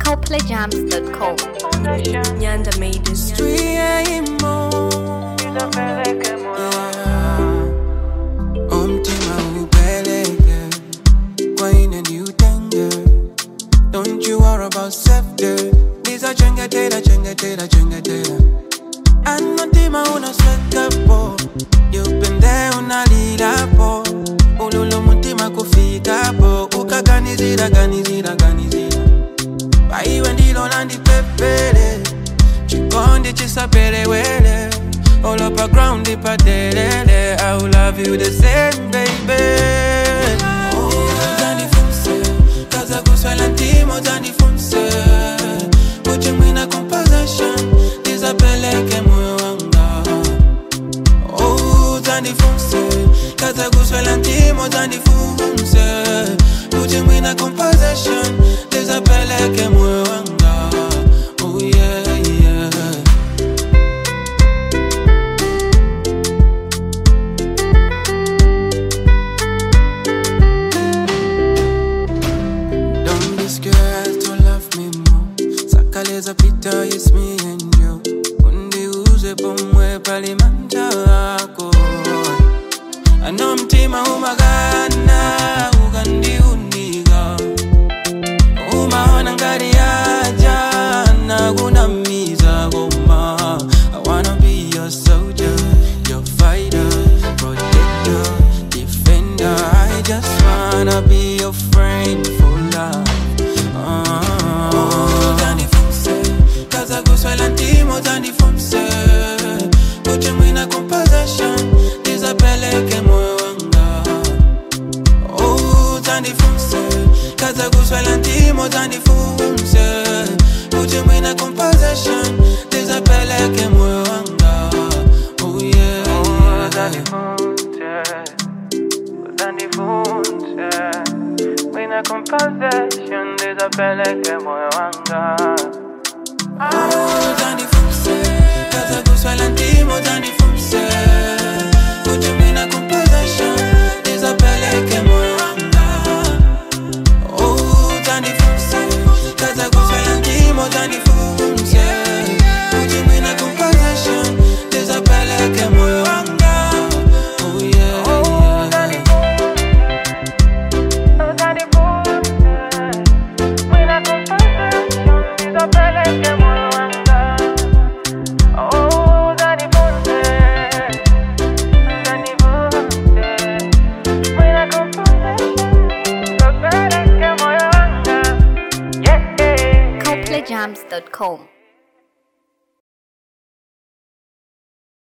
CopleyJams.com. Nyanda made this. Umtima ubeleke kwaine ndiutenge. Don't you worry about safety. Ndiza chengetera chengetera chengetera. Anmatima unasweka po. Yupende unalira po. Ululu mutima kufika po. Ukaganizira ganizira ganizira. Paiwe ndilo landi pepele. Chikondi chisapele wele. All up a ground ipa delele. I will love you the same baby. Zani funse kaza kuswela ntimo zani funse. Kuchi mwina composition disapeleke moyo wanga. Zani funse kaza kuswela ntimo zani funse. Kuchi mwina composition disapeleke moyo wanga. Oh yeah yeah. Scared to love me more. Sakaleza pita, it's me and you. Undi uze pomwe pali manjako. Ano mtima umagana, ugandi uniga. Umaona ngari aja, nagunamiza goma. I wanna be your soldier, your fighter, protector, defender. I just wanna be your friend for life. Zani funse kaza kuswela ntimo zani funse. Kuchi mwina composition disapeleke moyo wanga. Zani funse kaza kuswela ntimo zani funse. Kuchi mwina composition disapeleke moyo wanga. Oh yeah. Zani funse zani funse. Mwina composition disapeleke moyo wanga. Zani funse kaza kuswela ntimo zani funse. Kuchi mwina composition disapeleke moyo wanga. Zani funse kaza kuswela ntimo zani funse. Kuchi mwina composition disapeleke moyo wanga. Oh yeah. CopleyJams.com.